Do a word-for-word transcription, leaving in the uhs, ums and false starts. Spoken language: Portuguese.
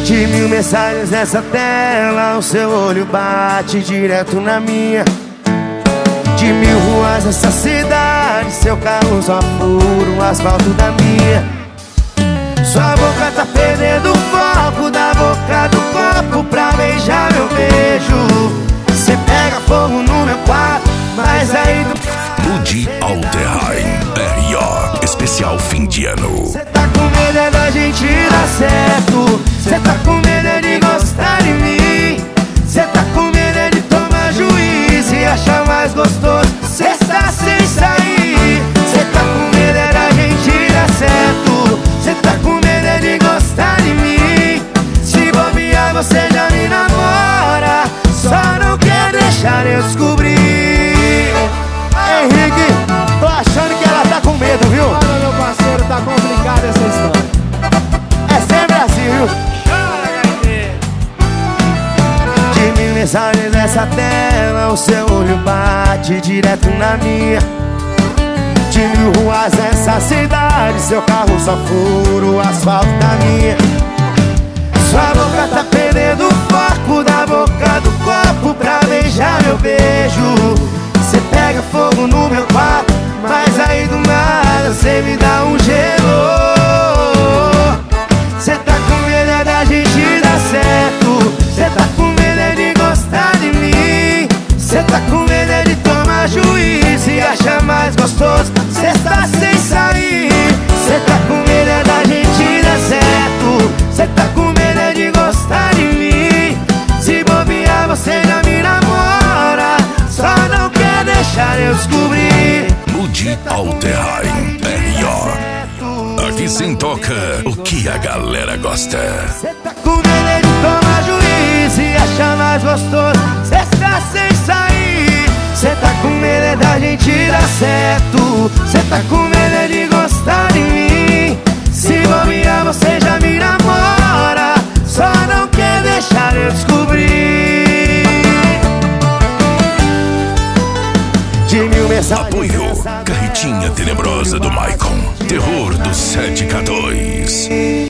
De mil mensagens nessa tela, o seu olho bate direto na minha. De mil ruas nessa cidade, seu carro só fura o asfalto da minha. Sua boca tá perdendo o foco da boca do copo pra beijar meu beijo. Cê pega fogo no meu quarto, mas aí do Mude Alterheim R O especial fim de ano. Cê tá com medo é da gente dar certo. Cê tá com medo é de gostar de mim. Cê tá com medo é de tomar juízo e achar mais gostoso cê está sem sair. Cê tá com medo é da gente dar certo. Cê tá com medo é de gostar de mim. Se bobear você já me namora, só não quer deixar eu descobrir. Henrique, tô achando que ela tá com medo, viu? Olha, meu parceiro, tá complicada essa história. É sempre assim, viu? De mil mensagens nessa tela, o seu olho bate direto na minha. De mil ruas nessa cidade, seu carro só fura o asfalto da minha. Sua boca tá perdendo o foco da boca do copo pra beijar meu beijo. Cê pega fogo no meu quarto, mas aí do nada cê me dá um gelo. Cê tá com medo é da gente dar certo. Cê tá com medo é de gostar de mim. Cê tá com medo é de tomar juízo e achar mais gostoso cê tá sem sair. Cê tá com medo é da gente dar certo. Cê tá com medo é de gostar de mim. Se bobear você já me namora, só não quer deixar eu descobrir. Mude Alterheim R O. Aqui sim toca o que a galera gosta. Cê tá com medo é de tomar juízo e achar mais gostoso cê tá sem sair. Cê tá com medo é da gente dar certo. Cê tá com medo é de gostar de mim. Se bobear você já me namora, só não quer deixar eu descobrir. De mil mensagens Apoio Carretinha Tenebrosa do Maicon. Terror do sete K dois.